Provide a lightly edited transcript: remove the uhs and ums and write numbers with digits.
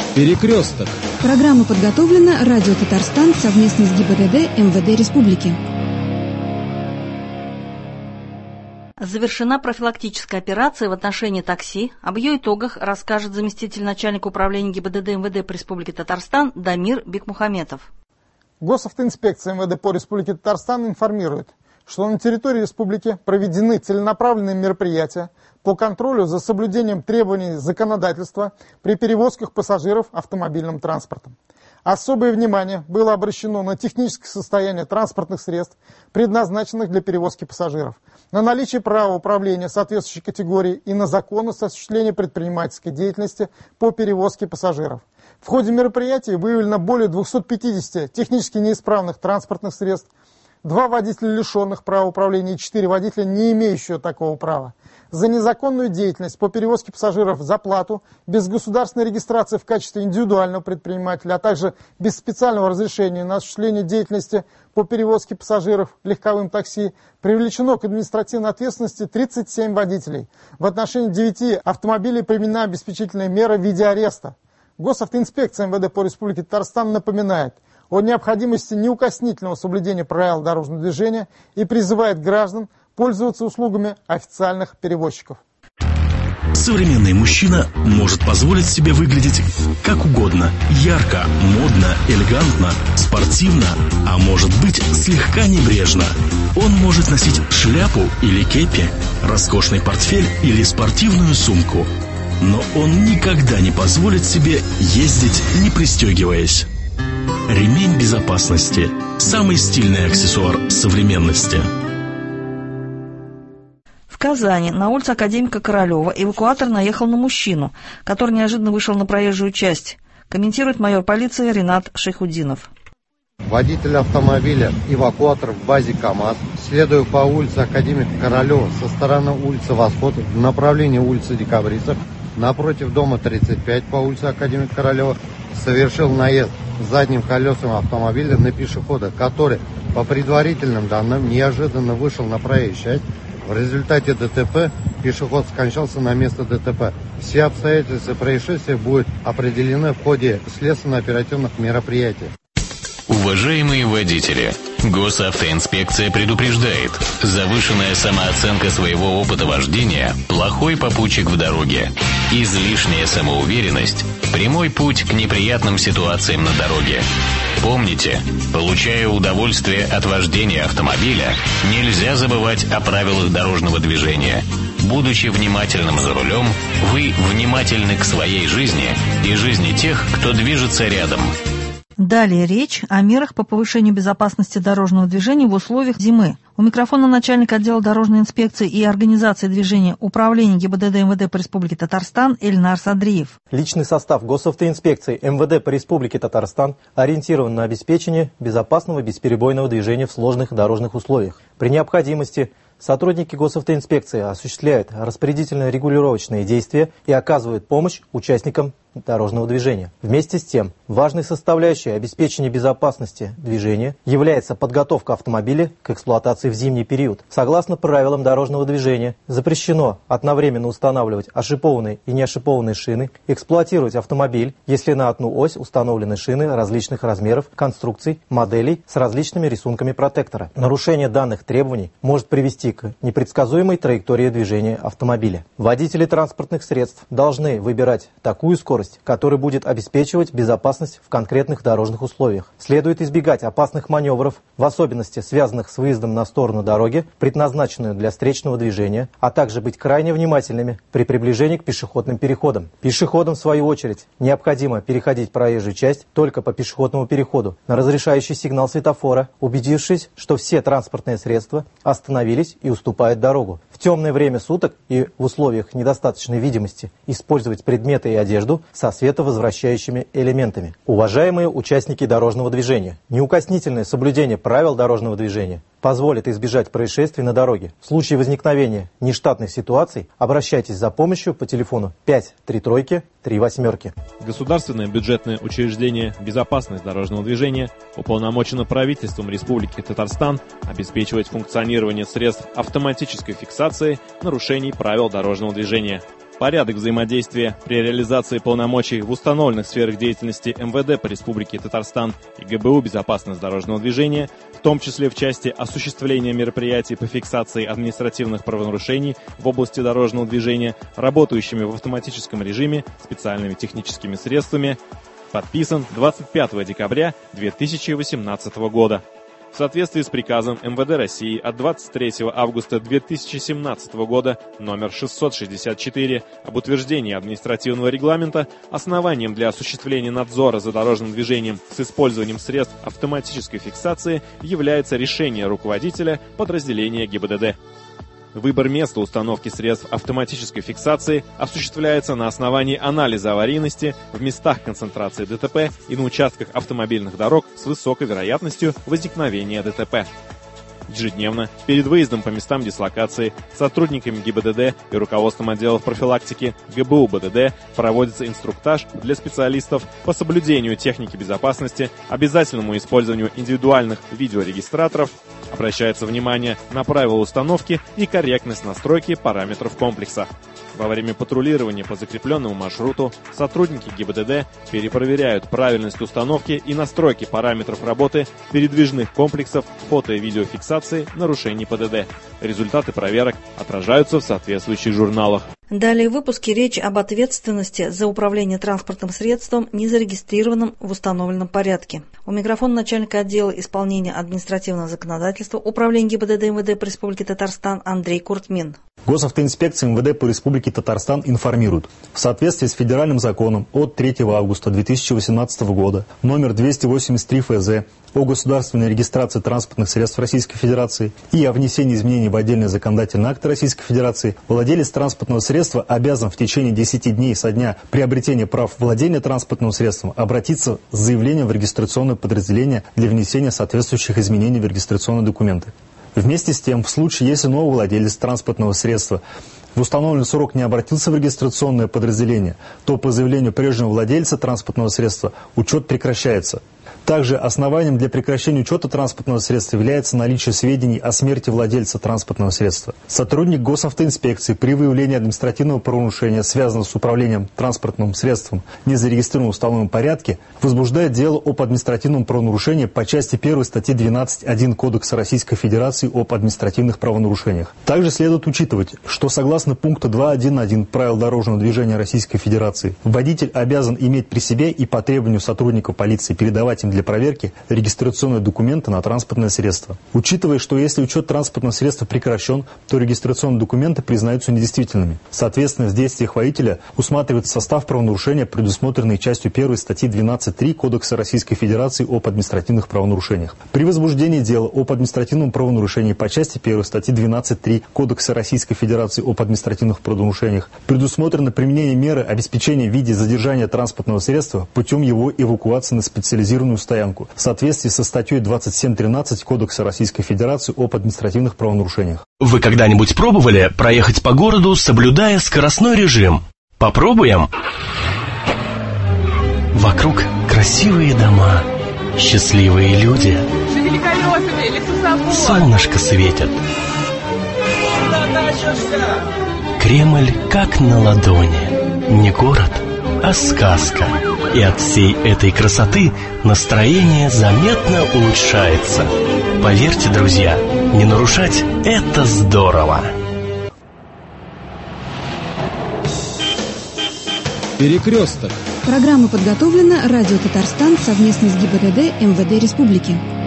Перекресток. Программа подготовлена Радио Татарстан совместно с ГИБДД МВД Республики. Завершена профилактическая операция в отношении такси. Об ее итогах расскажет заместитель начальника управления ГИБДД МВД по Республике Татарстан Дамир Бекмухаметов. Госавтоинспекция МВД по Республике Татарстан информирует, что на территории республики проведены целенаправленные мероприятия по контролю за соблюдением требований законодательства при перевозках пассажиров автомобильным транспортом. Особое внимание было обращено на техническое состояние транспортных средств, предназначенных для перевозки пассажиров, на наличие права управления соответствующей категории и на законность осуществления предпринимательской деятельности по перевозке пассажиров. В ходе мероприятия выявлено более 250 технически неисправных транспортных средств, 2 водителя, лишенных права управления, и 4 водителя, не имеющие такого права. За незаконную деятельность по перевозке пассажиров за плату, без государственной регистрации в качестве индивидуального предпринимателя, а также без специального разрешения на осуществление деятельности по перевозке пассажиров легковым такси, привлечено к административной ответственности 37 водителей. В отношении 9 автомобилей применена обеспечительная мера в виде ареста. Госавтоинспекция МВД по Республике Татарстан напоминает о необходимости неукоснительного соблюдения правил дорожного движения и призывает граждан пользоваться услугами официальных перевозчиков. Современный мужчина может позволить себе выглядеть как угодно. Ярко, модно, элегантно, спортивно, а может быть слегка небрежно. Он может носить шляпу или кепи, роскошный портфель или спортивную сумку. Но он никогда не позволит себе ездить, не пристегиваясь. Ремень безопасности – самый стильный аксессуар современности. В Казани на улице Академика Королева эвакуатор наехал на мужчину, который неожиданно вышел на проезжую часть. Комментирует майор полиции Ринат Шейхуддинов. Водитель автомобиля «Эвакуатор» в базе КАМАЗ, следуя по улице Академика Королева со стороны улицы Восход в направлении улицы Декабристов, напротив дома 35 по улице Академика Королева, совершил наезд задним колесом автомобиля на пешехода, который, по предварительным данным, неожиданно вышел на проезжую часть. В результате ДТП пешеход скончался на месте ДТП. Все обстоятельства происшествия будут определены в ходе следственно-оперативных мероприятий. Уважаемые водители, Госавтоинспекция предупреждает: завышенная самооценка своего опыта вождения – плохой попутчик в дороге. Излишняя самоуверенность – прямой путь к неприятным ситуациям на дороге. Помните, получая удовольствие от вождения автомобиля, нельзя забывать о правилах дорожного движения. Будучи внимательным за рулем, вы внимательны к своей жизни и жизни тех, кто движется рядом. Далее речь о мерах по повышению безопасности дорожного движения в условиях зимы. У микрофона начальник отдела дорожной инспекции и организации движения Управления ГИБДД МВД по Республике Татарстан Эльнар Садриев. Личный состав Госавтоинспекции МВД по Республике Татарстан ориентирован на обеспечение безопасного бесперебойного движения в сложных дорожных условиях. При необходимости сотрудники Госавтоинспекции осуществляют распорядительно-регулировочные действия и оказывают помощь участникам дорожного движения. Вместе с тем, важной составляющей обеспечения безопасности движения является подготовка автомобиля к эксплуатации в зимний период. Согласно правилам дорожного движения, запрещено одновременно устанавливать ошипованные и неошипованные шины, эксплуатировать автомобиль, если на одну ось установлены шины различных размеров, конструкций, моделей с различными рисунками протектора. Нарушение данных требований может привести к непредсказуемой траектории движения автомобиля. Водители транспортных средств должны выбирать такую скорость, который будет обеспечивать безопасность в конкретных дорожных условиях. Следует избегать опасных маневров, в особенности связанных с выездом на сторону дороги, предназначенную для встречного движения, а также быть крайне внимательными при приближении к пешеходным переходам. Пешеходам, в свою очередь, необходимо переходить проезжую часть только по пешеходному переходу на разрешающий сигнал светофора, убедившись, что все транспортные средства остановились и уступают дорогу. В темное время суток и в условиях недостаточной видимости использовать предметы и одежду со световозвращающими элементами. Уважаемые участники дорожного движения, неукоснительное соблюдение правил дорожного движения позволит избежать происшествий на дороге. В случае возникновения нештатных ситуаций обращайтесь за помощью по телефону 53338. Государственное бюджетное учреждение «Безопасность дорожного движения» уполномочено правительством Республики Татарстан обеспечивать функционирование средств автоматической фиксации нарушений правил дорожного движения. Порядок взаимодействия при реализации полномочий в установленных сферах деятельности МВД по Республике Татарстан и ГБУ «Безопасность дорожного движения», в том числе в части осуществления мероприятий по фиксации административных правонарушений в области дорожного движения, работающими в автоматическом режиме специальными техническими средствами, подписан 25 декабря 2018 года. В соответствии с приказом МВД России от 23 августа 2017 года номер 664 об утверждении административного регламента, основанием для осуществления надзора за дорожным движением с использованием средств автоматической фиксации является решение руководителя подразделения ГИБДД. Выбор места установки средств автоматической фиксации осуществляется на основании анализа аварийности в местах концентрации ДТП и на участках автомобильных дорог с высокой вероятностью возникновения ДТП. Ежедневно, перед выездом по местам дислокации, сотрудниками ГИБДД и руководством отделов профилактики ГБУ БДД проводится инструктаж для специалистов по соблюдению техники безопасности, обязательному использованию индивидуальных видеорегистраторов, обращается внимание на правила установки и корректность настройки параметров комплекса. Во время патрулирования по закрепленному маршруту сотрудники ГИБДД перепроверяют правильность установки и настройки параметров работы передвижных комплексов фото- и видеофиксации нарушений ПДД. Результаты проверок отражаются в соответствующих журналах. Далее в выпуске речь об ответственности за управление транспортным средством, не зарегистрированным в установленном порядке. У микрофона начальника отдела исполнения административного законодательства Управления ГИБДД МВД по Республике Татарстан Андрей Куртмин. Госавтоинспекция МВД по Республике Татарстан информирует. В соответствии с федеральным законом от 3 августа 2018 года номер 283 ФЗ о государственной регистрации транспортных средств Российской Федерации и о внесении изменений в отдельные законодательные акты Российской Федерации, владелец транспортного средства обязан в течение 10 дней со дня приобретения прав владения транспортным средством обратиться с заявлением в регистрационное подразделение для внесения соответствующих изменений в регистрационные документы. Вместе с тем, в случае, если новый владелец транспортного средства в установленный срок не обратился в регистрационное подразделение, то по заявлению прежнего владельца транспортного средства учет прекращается. Также основанием для прекращения учета транспортного средства является наличие сведений о смерти владельца транспортного средства. Сотрудник госавтоинспекции при выявлении административного правонарушения, связанного с управлением транспортным средством, не зарегистрированным в установленном порядке, возбуждает дело об административном правонарушении по части 1 статьи 12.1 Кодекса Российской Федерации об административных правонарушениях. Также следует учитывать, что согласно пункту 2.1.1 правил дорожного движения Российской Федерации, водитель обязан иметь при себе и по требованию сотрудников полиции передавать им для проверки регистрационные документы на транспортное средство. Учитывая, что если учет транспортного средства прекращен, то регистрационные документы признаются недействительными. Соответственно, в действиях водителя усматривается состав правонарушения, предусмотренный частью 1 статьи 12.3 Кодекса Российской Федерации об административных правонарушениях. При возбуждении дела об административном правонарушении по части 1 статьи 12.3 Кодекса Российской Федерации об административных правонарушениях предусмотрено применение меры обеспечения в виде задержания транспортного средства путем его эвакуации на специализированную стоянку в соответствии со статьей 27.13 Кодекса Российской Федерации об административных правонарушениях. Вы когда-нибудь пробовали проехать по городу, соблюдая скоростной режим? Попробуем? Вокруг красивые дома, счастливые люди. Солнышко светит. Кремль как на ладони. Не город, а сказка. И от всей этой красоты настроение заметно улучшается. Поверьте, друзья, не нарушать – это здорово. Перекресток. Программа подготовлена Радио Татарстан совместно с ГИБДД МВД Республики.